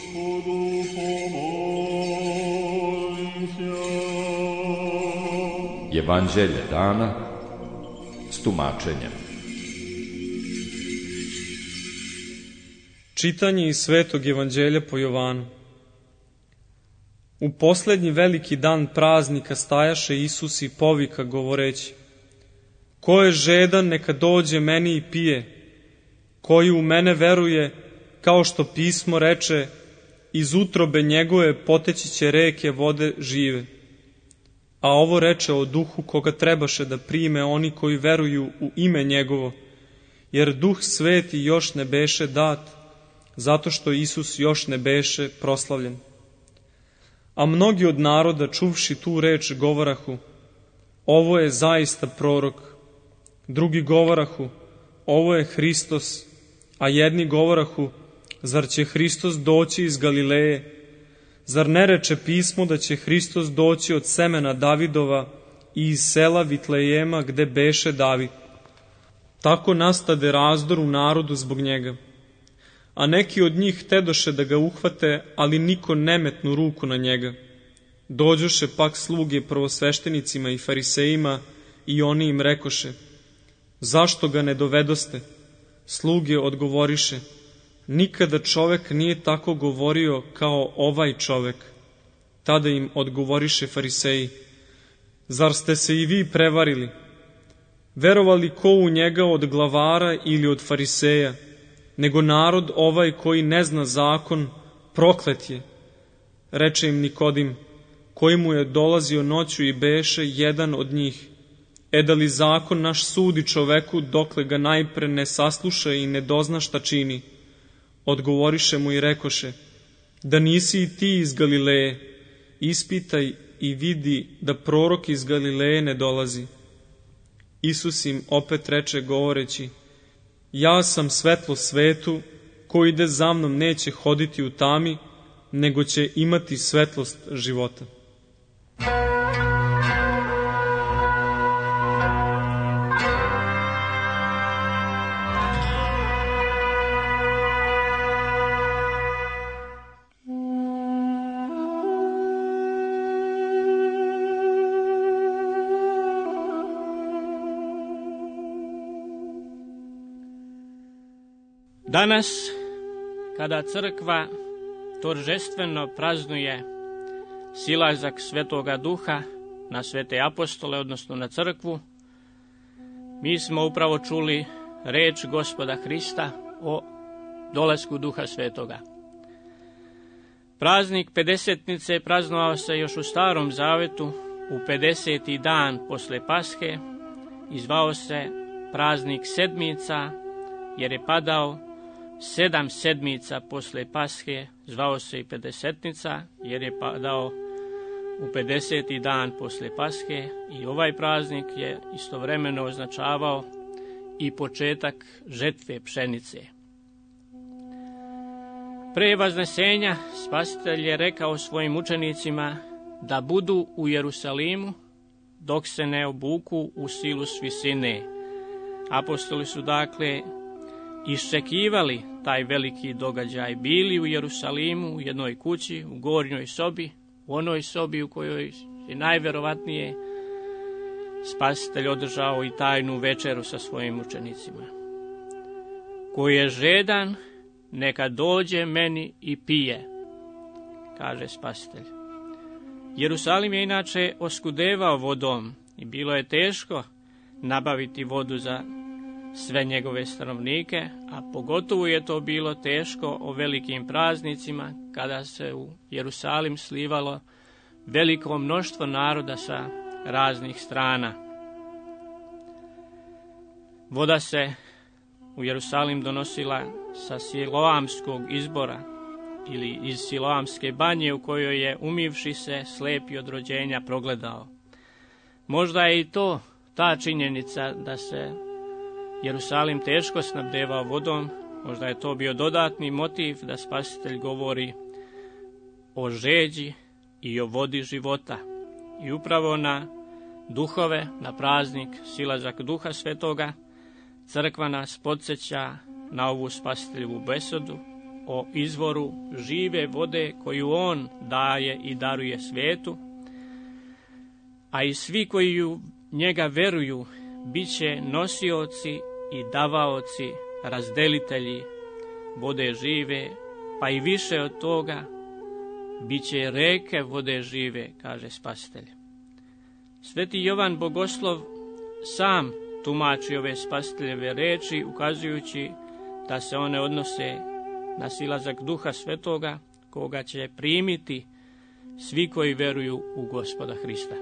Evanđelje dana s tumačenjem. Čitanje iz Svetog Evanđelja po Jovanu. U poslednji veliki dan praznika stajaše Isus i povika govoreći: Ko je žedan, neka dođe meni i pije. Koji u mene veruje, kao što pismo reče, iz utrobe njegove poteći će reke vode žive. A ovo reče o duhu koga trebaše da prime oni koji veruju u ime njegovo, jer duh sveti još ne beše dat, zato što Isus još ne beše proslavljen. A mnogi od naroda, čuvši tu reč, govorahu: Ovo je zaista prorok. Drugi govorahu: Ovo je Hristos. A jedni govorahu: Zar će Hristos doći iz Galileje? Zar ne reče pismo da će Hristos doći od semena Davidova i iz sela Vitlejema gde beše David? Tako nastade razdor u narodu zbog njega. A neki od njih tedoše da ga uhvate, ali niko ne metnu ruku na njega. Dođoše pak sluge prvosveštenicima i farisejima i oni im rekoše: Zašto ga ne dovedoste? Sluge odgovoriše: Nikada čovek nije tako govorio kao ovaj čovek. Tada im odgovoriše fariseji: Zar ste se i vi prevarili? Verovali ko u njega od glavara ili od fariseja, nego narod ovaj koji ne zna zakon, proklet je. Reče im Nikodim, koji mu je dolazio noću i beše jedan od njih: Da li zakon naš sudi čoveku dokle ga najpre ne sasluša i ne dozna šta čini? Odgovoriše mu i rekoše: Da nisi i ti iz Galileje, ispitaj i vidi da prorok iz Galileje ne dolazi. Isus im opet reče govoreći: Ja sam svetlo svetu, ko ide za mnom neće hoditi u tami, nego će imati svetlost života. Danas, kada crkva торжествeno praznuje silazak Svetoga Duha na svete apostole, odnosno na crkvu, mi smo upravo čuli reč Gospoda Hrista o dolasku Duha Svetoga. Praznik Pedesetnice praznovao se još u Starom Zavetu u 50. dan posle Pashe i zvao se praznik Sedmica, jer je padao 7 sedmica posle Pashe, zvao se i Pedesetnica, jer je padao u 50. dan posle Pashe, i ovaj praznik je istovremeno označavao i početak žetve pšenice. Pre vaznesenja Spasitelj je rekao svojim učenicima da budu u Jerusalimu dok se ne obuku u silu s visine. Apostoli su dakle iščekivali taj veliki događaj, bili u Jerusalimu u jednoj kući, u gornjoj sobi, u onoj sobi u kojoj je najverovatnije Spasitelj održao i tajnu večeru sa svojim učenicima. Ko je žedan, neka dođe meni i pije, kaže Spasitelj. Jerusalim je inače oskudevao vodom i bilo je teško nabaviti vodu za sve njegove stanovnike, a pogotovo je to bilo teško o velikim praznicima, kada se u Jerusalim slivalo veliko mnoštvo naroda sa raznih strana. Voda se u Jerusalim donosila sa Siloamskog izbora ili iz Siloamske banje, u kojoj je umivši se slepi od rođenja progledao. Možda je i to ta činjenica da se Jerusalim teško snabdevao vodom, možda je to bio dodatni motiv da Spasitelj govori o žeđi i o vodi života. I upravo na duhove, na praznik silazak Duha Svetoga, crkva nas podsjeća na ovu Spasiteljevu besedu o izvoru žive vode koju on daje i daruje svetu, a i svi koji u njega veruju bit će nosioci i davaoci, razdelitelji vode žive, pa i više od toga, bit će reke vode žive, kaže Spasitelj. Sveti Jovan Bogoslov sam tumači ove Spasiteljeve reči, ukazujući da se one odnose na silazak Duha Svetoga, koga će primiti svi koji veruju u Gospoda Hrista.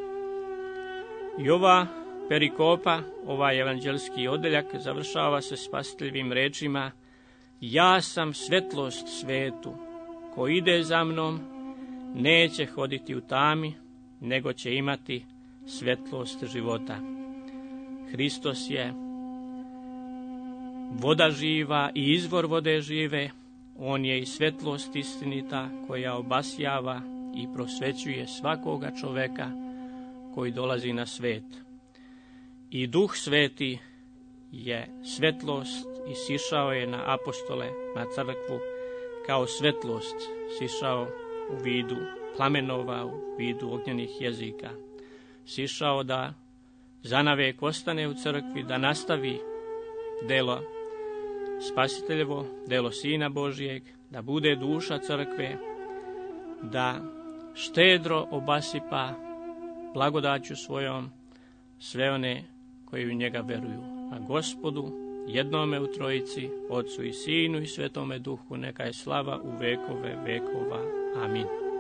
I ova perikopa, ovaj evanđelski odeljak, završava se Spasiteljevim rečima: ja sam svetlost svetu, ko ide za mnom, neće hoditi u tami, nego će imati svetlost života. Hristos je voda živa i izvor vode žive, on je i svetlost istinita koja obasjava i prosvećuje svakoga čoveka koji dolazi na svet. I Duh Sveti je svetlost i sišao je na apostole, na crkvu, kao svetlost sišao u vidu plamenova, u vidu ognjenih jezika. Sišao da zanavek ostane u crkvi, da nastavi delo Spasiteljevo, delo Sina Božijeg, da bude duša crkve, da štedro obasipa blagodaću svojom sve one koji u njega veruju. A Gospodu, jednome u trojici, Otcu i Sinu i Svetome Duhu, neka je slava u vekove vekova. Amin.